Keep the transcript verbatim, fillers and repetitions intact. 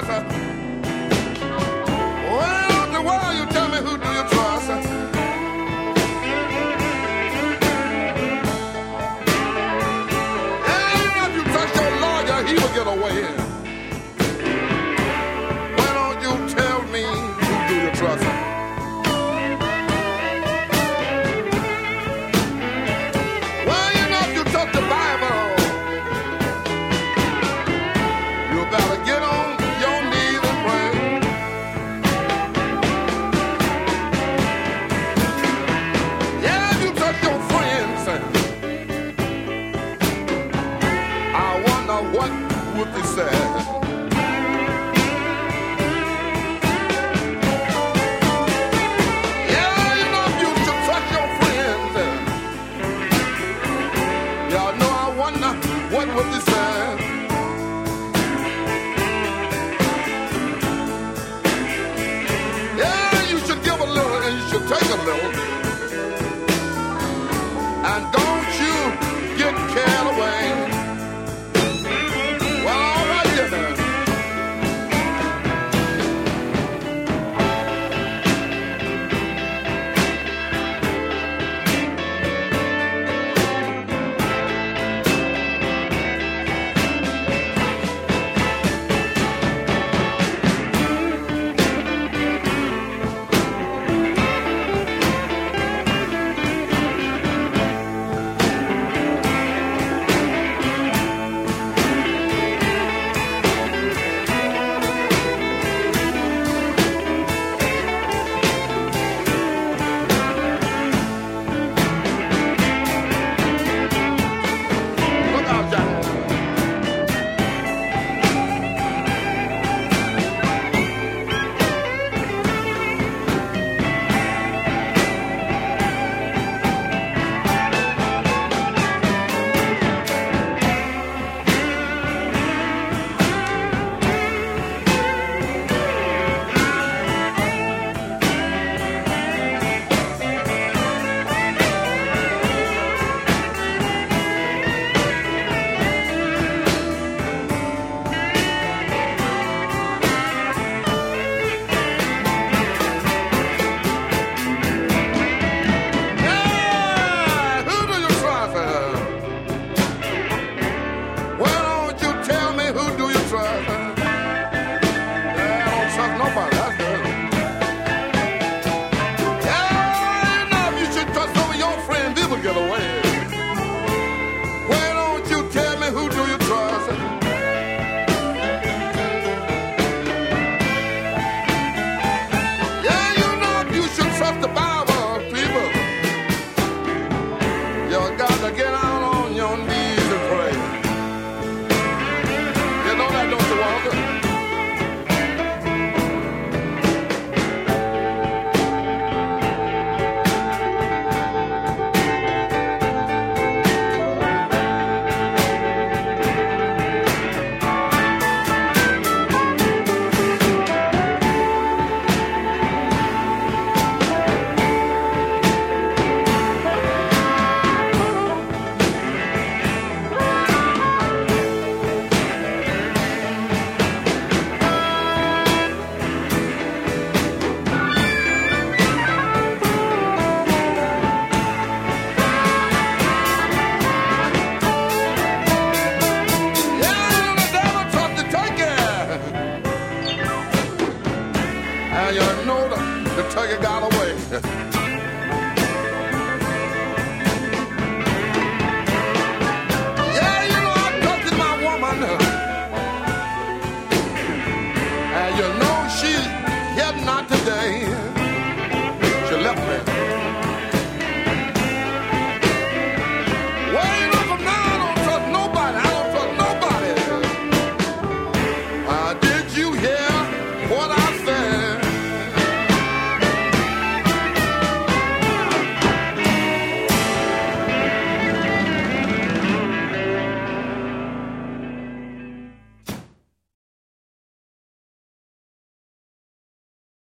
trust? Well, the world, you tell me who do you trust? And if you trust your lawyer, he will get away. Why don't you tell me who do you trust? Well, you know if you trust the Bible, you better get on your knees and pray. Yeah, you trust your friends. I wonder what would be said. Yeah, you know if you should trust your friends. Y'all know I wonder what would be said. Yeah, you should give a little and you should take a little. And don't you get carried away. Well, all right, then. Look out, Jack. Yeah, who do you trust? Why don't you tell me who do you trust? Yeah, I don't trust nobody. That's good. Yeah, you know if you should trust some of your friends, they will get away. Why don't you tell me who do you trust? Yeah, you know if you should trust the Bible, people, you got to get out on your knees and pray. You know that, don't you, Walter? Yeah, you know the devil tried to take it. And you know the, the turkey got away. Yeah, you know I trusted my woman. And you know